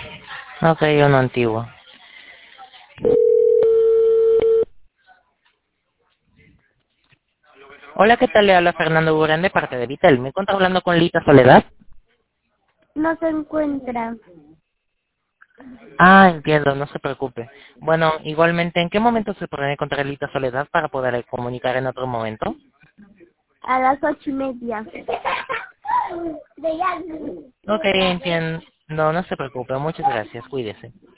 Ok, uno antiguo. Hola, ¿qué tal? Le habla Fernando Burán de parte de Vitel. ¿Me encuentro hablando con Lita Soledad? No se encuentra. Ah, entiendo, no se preocupe. Bueno, igualmente, ¿en qué momento se puede encontrar Lita Soledad para poder comunicar en otro momento? A las 8:30. Ok, entiendo. No, no se preocupe. Muchas gracias. Cuídese.